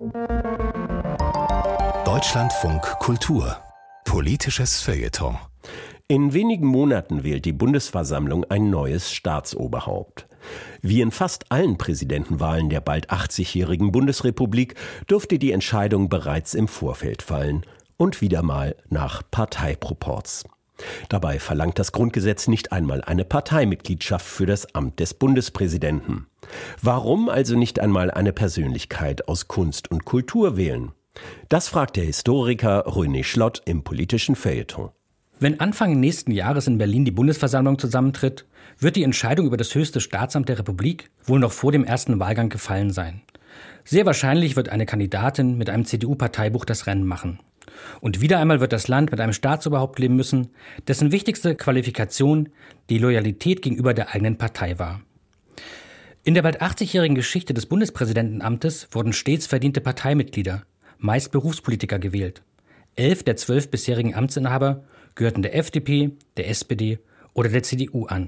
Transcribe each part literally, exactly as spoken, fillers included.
Deutschlandfunk Kultur. Politisches Feuilleton. In wenigen Monaten wählt die Bundesversammlung ein neues Staatsoberhaupt. Wie in fast allen Präsidentenwahlen der bald achtzigjährigen Bundesrepublik dürfte die Entscheidung bereits im Vorfeld fallen und wieder mal nach Parteiproporz. Dabei verlangt das Grundgesetz nicht einmal eine Parteimitgliedschaft für das Amt des Bundespräsidenten. Warum also nicht einmal eine Persönlichkeit aus Kunst und Kultur wählen? Das fragt der Historiker René Schlott im politischen Feuilleton. Wenn Anfang nächsten Jahres in Berlin die Bundesversammlung zusammentritt, wird die Entscheidung über das höchste Staatsamt der Republik wohl noch vor dem ersten Wahlgang gefallen sein. Sehr wahrscheinlich wird eine Kandidatin mit einem C D U-Parteibuch das Rennen machen. Und wieder einmal wird das Land mit einem Staatsoberhaupt leben müssen, dessen wichtigste Qualifikation die Loyalität gegenüber der eigenen Partei war. In der bald achtzigjährigen Geschichte des Bundespräsidentenamtes wurden stets verdiente Parteimitglieder, meist Berufspolitiker, gewählt. Elf der zwölf bisherigen Amtsinhaber gehörten der F D P, der S P D oder der C D U an.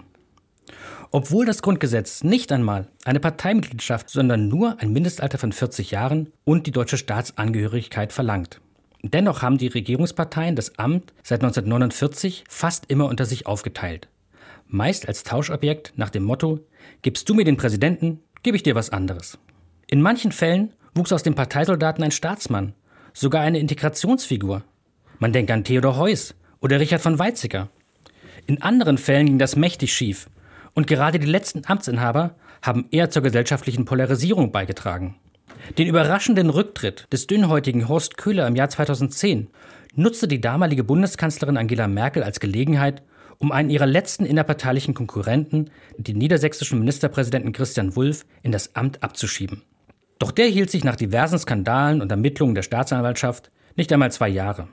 Obwohl das Grundgesetz nicht einmal eine Parteimitgliedschaft, sondern nur ein Mindestalter von vierzig Jahren und die deutsche Staatsangehörigkeit verlangt. Dennoch haben die Regierungsparteien das Amt seit neunzehnhundertneunundvierzig fast immer unter sich aufgeteilt. Meist als Tauschobjekt nach dem Motto: Gibst du mir den Präsidenten, gebe ich dir was anderes. In manchen Fällen wuchs aus dem Parteisoldaten ein Staatsmann, sogar eine Integrationsfigur. Man denkt an Theodor Heuss oder Richard von Weizsäcker. In anderen Fällen ging das mächtig schief und gerade die letzten Amtsinhaber haben eher zur gesellschaftlichen Polarisierung beigetragen. Den überraschenden Rücktritt des dünnhäutigen Horst Köhler im Jahr zweitausendzehn nutzte die damalige Bundeskanzlerin Angela Merkel als Gelegenheit, um einen ihrer letzten innerparteilichen Konkurrenten, den niedersächsischen Ministerpräsidenten Christian Wulff, in das Amt abzuschieben. Doch der hielt sich nach diversen Skandalen und Ermittlungen der Staatsanwaltschaft nicht einmal zwei Jahre.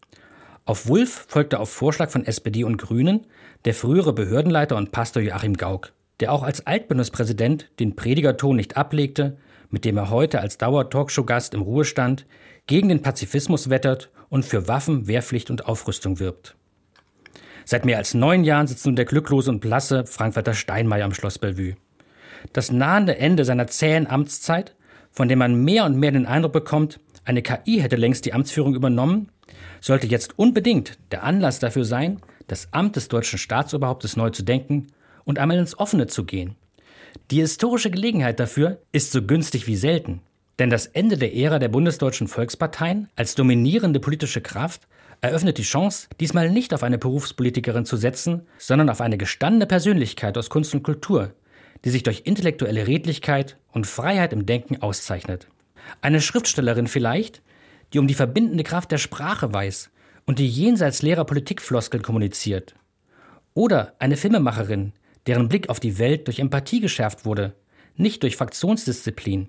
Auf Wulff folgte auf Vorschlag von S P D und Grünen der frühere Behördenleiter und Pastor Joachim Gauck, der auch als Altbundespräsident den Predigerton nicht ablegte, mit dem er heute als Dauer-Talkshow-Gast im Ruhestand gegen den Pazifismus wettert und für Waffen, Wehrpflicht und Aufrüstung wirbt. Seit mehr als neun Jahren sitzt nun der glücklose und blasse Frank-Walter Steinmeier am Schloss Bellevue. Das nahende Ende seiner zähen Amtszeit, von dem man mehr und mehr den Eindruck bekommt, eine K I hätte längst die Amtsführung übernommen, sollte jetzt unbedingt der Anlass dafür sein, das Amt des deutschen Staatsoberhauptes neu zu denken und einmal ins Offene zu gehen. Die historische Gelegenheit dafür ist so günstig wie selten. Denn das Ende der Ära der bundesdeutschen Volksparteien als dominierende politische Kraft eröffnet die Chance, diesmal nicht auf eine Berufspolitikerin zu setzen, sondern auf eine gestandene Persönlichkeit aus Kunst und Kultur, die sich durch intellektuelle Redlichkeit und Freiheit im Denken auszeichnet. Eine Schriftstellerin vielleicht, die um die verbindende Kraft der Sprache weiß und die jenseits leerer Politikfloskeln kommuniziert. Oder eine Filmemacherin, deren Blick auf die Welt durch Empathie geschärft wurde, nicht durch Fraktionsdisziplin.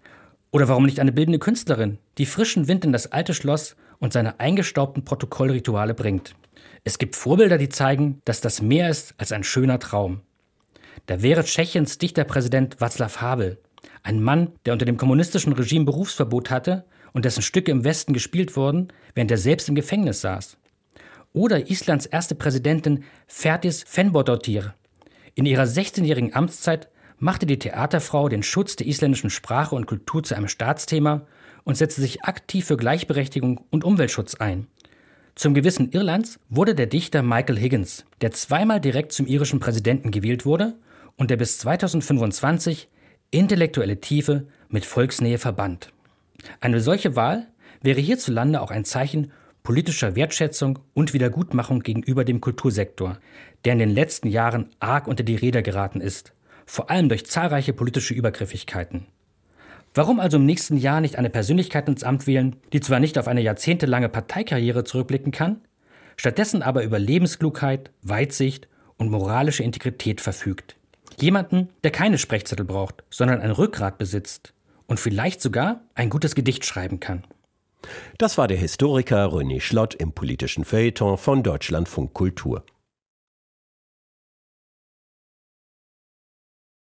Oder warum nicht eine bildende Künstlerin, die frischen Wind in das alte Schloss und seine eingestaubten Protokollrituale bringt. Es gibt Vorbilder, die zeigen, dass das mehr ist als ein schöner Traum. Da wäre Tschechiens Dichterpräsident Václav Havel, ein Mann, der unter dem kommunistischen Regime Berufsverbot hatte und dessen Stücke im Westen gespielt wurden, während er selbst im Gefängnis saß. Oder Islands erste Präsidentin Fertis Finnbogadóttir. In ihrer sechzehnjährigen Amtszeit machte die Theaterfrau den Schutz der isländischen Sprache und Kultur zu einem Staatsthema und setzte sich aktiv für Gleichberechtigung und Umweltschutz ein. Zum Gewissen Irlands wurde der Dichter Michael Higgins, der zweimal direkt zum irischen Präsidenten gewählt wurde und der bis zweitausendfünfundzwanzig intellektuelle Tiefe mit Volksnähe verband. Eine solche Wahl wäre hierzulande auch ein Zeichen politischer Wertschätzung und Wiedergutmachung gegenüber dem Kultursektor, der in den letzten Jahren arg unter die Räder geraten ist, vor allem durch zahlreiche politische Übergriffigkeiten. Warum also im nächsten Jahr nicht eine Persönlichkeit ins Amt wählen, die zwar nicht auf eine jahrzehntelange Parteikarriere zurückblicken kann, stattdessen aber über Lebensklugheit, Weitsicht und moralische Integrität verfügt? Jemanden, der keine Sprechzettel braucht, sondern ein Rückgrat besitzt und vielleicht sogar ein gutes Gedicht schreiben kann. Das war der Historiker René Schlott im politischen Feuilleton von Deutschlandfunk Kultur.